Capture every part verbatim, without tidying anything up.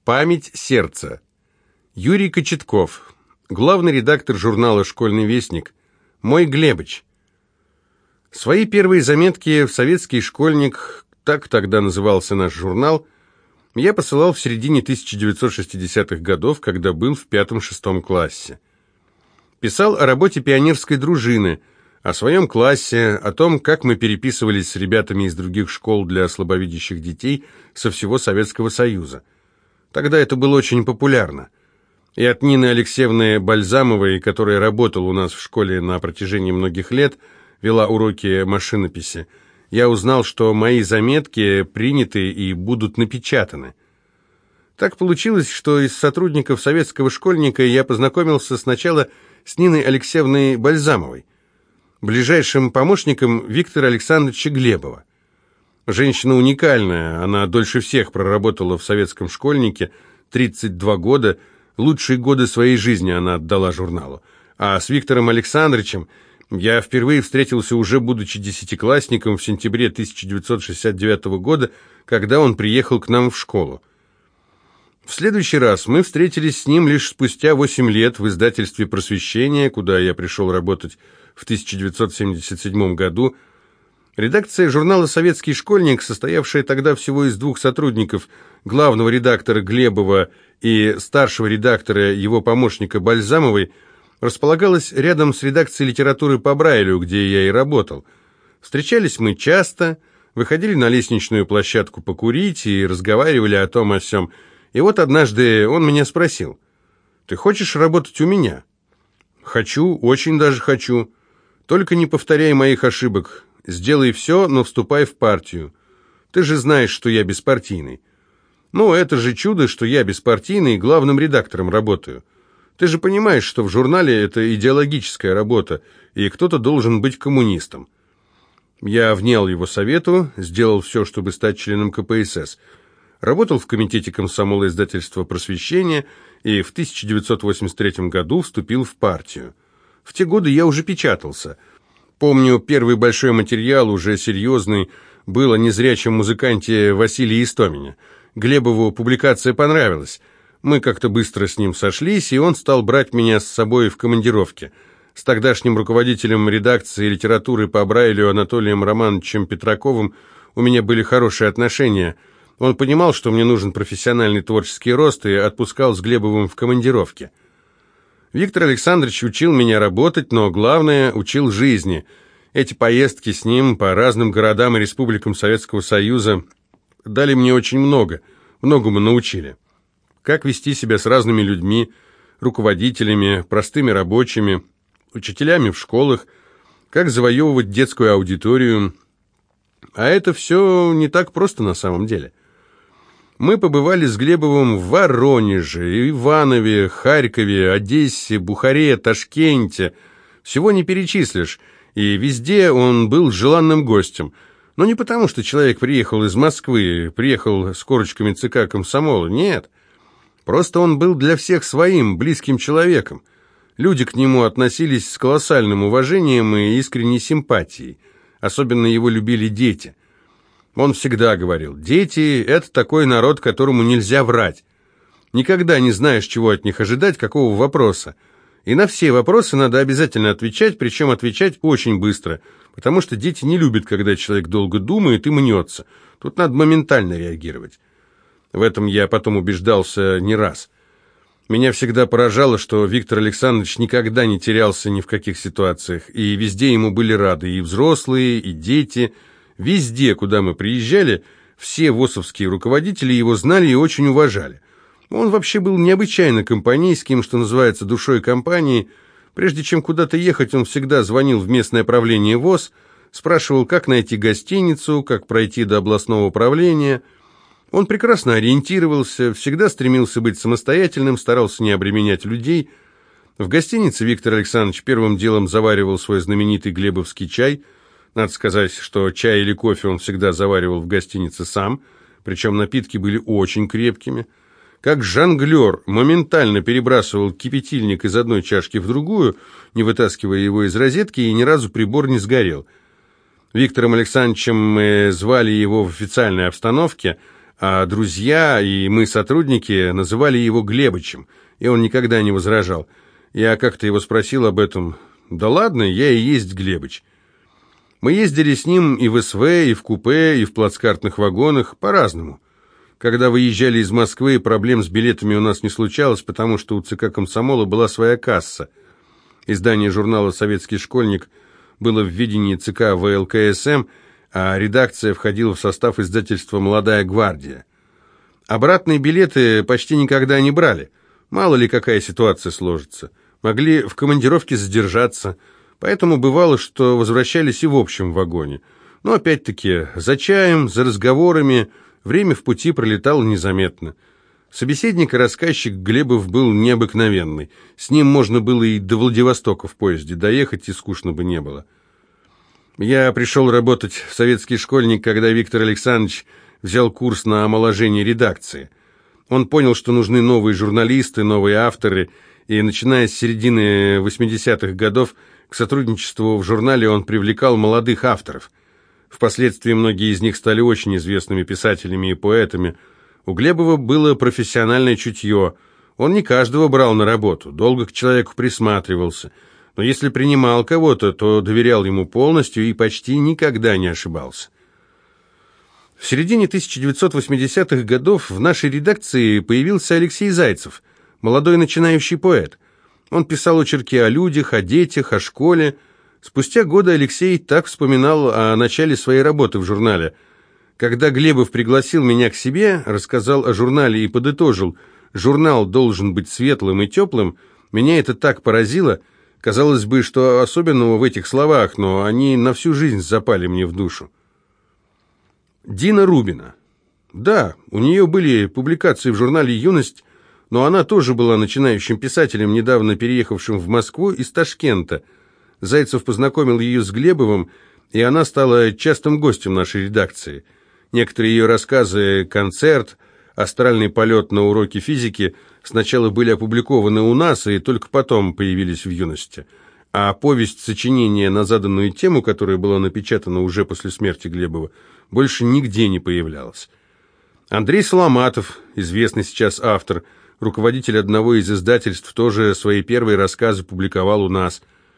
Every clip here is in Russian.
Память сердца. Юрий Кочетков, главный редактор журнала «Школьный вестник». Мой Глебыч. Свои первые заметки в «Советский школьник», так тогда назывался наш журнал, я посылал в середине тысяча девятьсот шестидесятых годов, когда был в пятом-шестом классе. Писал о работе пионерской дружины, о своем классе, о том, как мы переписывались с ребятами из других школ для слабовидящих детей со всего Советского Союза. Тогда это было очень популярно. И от Нины Алексеевны Бальзамовой, которая работала у нас в школе на протяжении многих лет, вела уроки машинописи, я узнал, что мои заметки приняты и будут напечатаны. Так получилось, что из сотрудников советского школьника я познакомился сначала с Ниной Алексеевной Бальзамовой, ближайшим помощником Виктора Александровича Глебова. Женщина уникальная, она дольше всех проработала в советском школьнике, тридцать два года, лучшие годы своей жизни она отдала журналу. А с Виктором Александровичем я впервые встретился уже будучи десятиклассником в сентябре тысяча девятьсот шестьдесят девятого года, когда он приехал к нам в школу. В следующий раз мы встретились с ним лишь спустя восемь лет в издательстве «Просвещение», куда я пришел работать в тысяча девятьсот семьдесят седьмом году. Редакция журнала «Советский школьник», состоявшая тогда всего из двух сотрудников, главного редактора Глебова и старшего редактора, его помощника Бальзамовой, располагалась рядом с редакцией литературы по Брайлю, где я и работал. Встречались мы часто, выходили на лестничную площадку покурить и разговаривали о том о сём. И вот однажды он меня спросил: «Ты хочешь работать у меня?» «Хочу, очень даже хочу. Только не повторяй моих ошибок. Сделай все, но вступай в партию. Ты же знаешь, что я беспартийный». «Ну, это же чудо, что я беспартийный, главным редактором работаю. Ты же понимаешь, что в журнале это идеологическая работа, и кто-то должен быть коммунистом». Я внял его совету, сделал все, чтобы стать членом ка пэ эс эс. Работал в комитете комсомола издательства «Просвещение» и в тысяча девятьсот восемьдесят третьем году вступил в партию. В те годы я уже печатался. Помню, первый большой материал, уже серьезный, был о незрячем музыканте Василии Истомине. Глебову публикация понравилась. Мы как-то быстро с ним сошлись, и он стал брать меня с собой в командировки. С тогдашним руководителем редакции литературы по Брайлю Анатолием Романовичем Петраковым у меня были хорошие отношения. Он понимал, что мне нужен профессиональный творческий рост, и отпускал с Глебовым в командировки. Виктор Александрович учил меня работать, но главное, учил жизни. Эти поездки с ним по разным городам и республикам Советского Союза дали мне очень много, многому научили. Как вести себя с разными людьми, руководителями, простыми рабочими, учителями в школах, как завоевывать детскую аудиторию. А это все не так просто на самом деле. Мы побывали с Глебовым в Воронеже, Иванове, Харькове, Одессе, Бухаре, Ташкенте. Всего не перечислишь, и везде он был желанным гостем. Но не потому, что человек приехал из Москвы, приехал с корочками ЦК комсомола, нет. Просто он был для всех своим, близким человеком. Люди к нему относились с колоссальным уважением и искренней симпатией. Особенно его любили дети. Он всегда говорил: дети – это такой народ, которому нельзя врать. Никогда не знаешь, чего от них ожидать, какого вопроса. И на все вопросы надо обязательно отвечать, причем отвечать очень быстро, потому что дети не любят, когда человек долго думает и мнется. Тут надо моментально реагировать. В этом я потом убеждался не раз. Меня всегда поражало, что Виктор Александрович никогда не терялся ни в каких ситуациях, и везде ему были рады, и взрослые, и дети. Везде, куда мы приезжали, все ВОСовские руководители его знали и очень уважали. Он вообще был необычайно компанейским, что называется, душой компании. Прежде чем куда-то ехать, он всегда звонил в местное правление ВОС, спрашивал, как найти гостиницу, как пройти до областного управления. Он прекрасно ориентировался, всегда стремился быть самостоятельным, старался не обременять людей. В гостинице Виктор Александрович первым делом заваривал свой знаменитый глебовский чай. Надо сказать, что чай или кофе он всегда заваривал в гостинице сам, причем напитки были очень крепкими. Как жонглер моментально перебрасывал кипятильник из одной чашки в другую, не вытаскивая его из розетки, и ни разу прибор не сгорел. Виктором Александровичем мы звали его в официальной обстановке, а друзья и мы, сотрудники, называли его Глебычем, и он никогда не возражал. Я как-то его спросил об этом. «Да ладно, я и есть Глебыч». Мы ездили с ним и в СВ, и в купе, и в плацкартных вагонах, по-разному. Когда выезжали из Москвы, проблем с билетами у нас не случалось, потому что у ЦК комсомола была своя касса. Издание журнала «Советский школьник» было в ведении ЦК вэ эл ка эс эм, а редакция входила в состав издательства «Молодая гвардия». Обратные билеты почти никогда не брали. Мало ли какая ситуация сложится. Могли в командировке задержаться, поэтому бывало, что возвращались и в общем вагоне. Но опять-таки за чаем, за разговорами время в пути пролетало незаметно. Собеседник и рассказчик Глебов был необыкновенный. С ним можно было и до Владивостока в поезде доехать, и скучно бы не было. Я пришел работать в «Советский школьник», когда Виктор Александрович взял курс на омоложение редакции. Он понял, что нужны новые журналисты, новые авторы, и, начиная с середины восьмидесятых годов, к сотрудничеству в журнале он привлекал молодых авторов. Впоследствии многие из них стали очень известными писателями и поэтами. У Глебова было профессиональное чутье. Он не каждого брал на работу, долго к человеку присматривался. Но если принимал кого-то, то доверял ему полностью и почти никогда не ошибался. В середине тысяча девятьсот восьмидесятых годов в нашей редакции появился Алексей Зайцев, молодой начинающий поэт. Он писал очерки о людях, о детях, о школе. Спустя годы Алексей так вспоминал о начале своей работы в журнале. Когда Глебов пригласил меня к себе, рассказал о журнале и подытожил: «Журнал должен быть светлым и теплым», меня это так поразило. Казалось бы, что особенного в этих словах, но они на всю жизнь запали мне в душу. Дина Рубина. Да, у нее были публикации в журнале «Юность», но она тоже была начинающим писателем, недавно переехавшим в Москву из Ташкента. Зайцев познакомил ее с Глебовым, и она стала частым гостем нашей редакции. Некоторые ее рассказы «Концерт», «Астральный полет на уроке физики» сначала были опубликованы у нас, и только потом появились в «Юности». А повесть сочинения на заданную тему, которая была напечатана уже после смерти Глебова, больше нигде не появлялась. Андрей Соломатов, известный сейчас автор, руководитель одного из издательств, тоже свои первые рассказы публиковал у нас.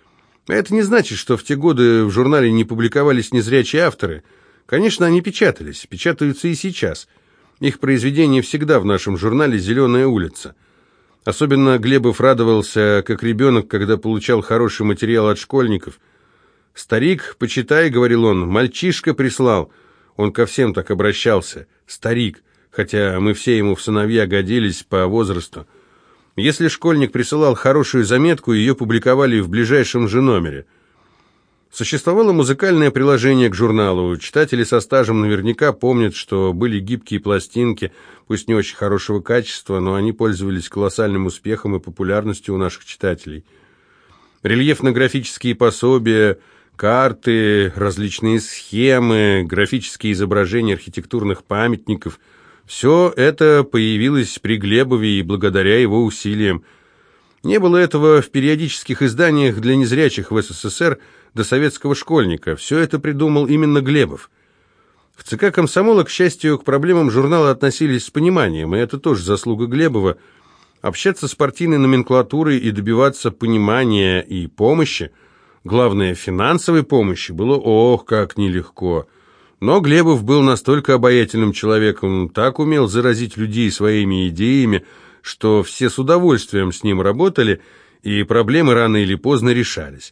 Это не значит, что в те годы в журнале не публиковались незрячие авторы. Конечно, они печатались, печатаются и сейчас. Их произведения всегда в нашем журнале «Зеленая улица». Особенно Глебов радовался, как ребенок, когда получал хороший материал от школьников. «Старик, почитай», — говорил он, — «мальчишка прислал». Он ко всем так обращался. «Старик», хотя мы все ему в сыновья годились по возрасту. Если школьник присылал хорошую заметку, ее публиковали в ближайшем же номере. Существовало музыкальное приложение к журналу. Читатели со стажем наверняка помнят, что были гибкие пластинки, пусть не очень хорошего качества, но они пользовались колоссальным успехом и популярностью у наших читателей. Рельефно-графические пособия, карты, различные схемы, графические изображения архитектурных памятников – все это появилось при Глебове и благодаря его усилиям. Не было этого в периодических изданиях для незрячих в СССР до советского школьника. Все это придумал именно Глебов. В ЦК комсомола, к счастью, к проблемам журнала относились с пониманием, и это тоже заслуга Глебова. Общаться с партийной номенклатурой и добиваться понимания и помощи, главное, финансовой помощи, было ох, как нелегко. Но Глебов был настолько обаятельным человеком, так умел заразить людей своими идеями, что все с удовольствием с ним работали, и проблемы рано или поздно решались.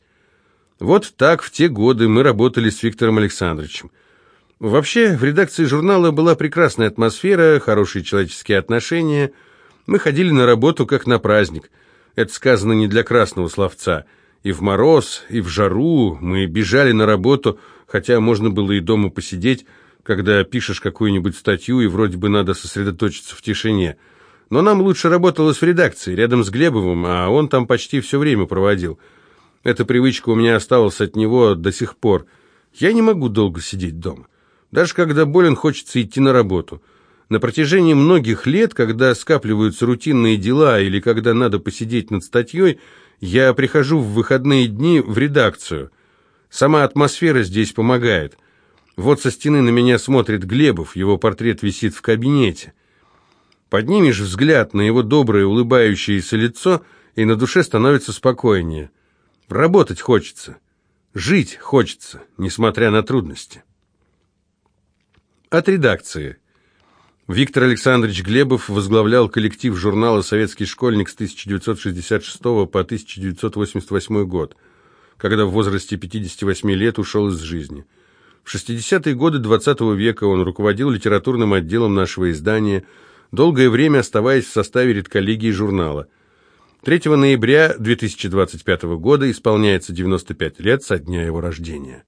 Вот так в те годы мы работали с Виктором Александровичем. Вообще, в редакции журнала была прекрасная атмосфера, хорошие человеческие отношения. Мы ходили на работу как на праздник. Это сказано не для красного словца. И в мороз, и в жару мы бежали на работу, хотя можно было и дома посидеть, когда пишешь какую-нибудь статью, и вроде бы надо сосредоточиться в тишине. Но нам лучше работалось в редакции, рядом с Глебовым, а он там почти все время проводил. Эта привычка у меня осталась от него до сих пор. Я не могу долго сидеть дома. Даже когда болен, хочется идти на работу. На протяжении многих лет, когда скапливаются рутинные дела или когда надо посидеть над статьей, я прихожу в выходные дни в редакцию. Сама атмосфера здесь помогает. Вот со стены на меня смотрит Глебов, его портрет висит в кабинете. Поднимешь взгляд на его доброе улыбающееся лицо, и на душе становится спокойнее. Работать хочется, жить хочется, несмотря на трудности. От редакции. Виктор Александрович Глебов возглавлял коллектив журнала «Советский школьник» с тысяча девятьсот шестьдесят шестого по тысяча девятьсот восемьдесят восьмой год, когда в возрасте пятидесяти восьми лет ушел из жизни. В шестидесятые годы двадцатого века он руководил литературным отделом нашего издания, долгое время оставаясь в составе редколлегии журнала. третьего ноября две тысячи двадцать пятого года исполняется девяносто пять лет со дня его рождения.